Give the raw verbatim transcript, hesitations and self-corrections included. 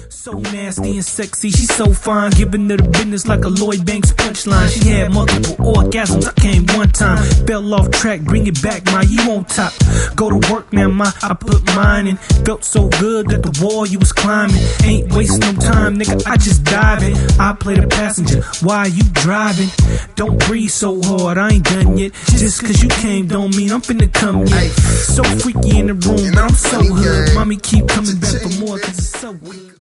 So nasty and sexy, she's so fine, giving her the business like a Lloyd Banks punchline. She had multiple orgasms, I came one time, fell off track, bring it back, ma, you on top. Go to work now, ma, I put mine in. Felt so good that the wall you was climbing. Ain't waste no time, nigga, I just dive in. I play the passenger, why you driving? Don't breathe so hard, I ain't done yet. Just cause you came don't mean I'm finna come yet. So freaky in the room, but I'm so hood. Mommy keep coming back for more cause it's so weak.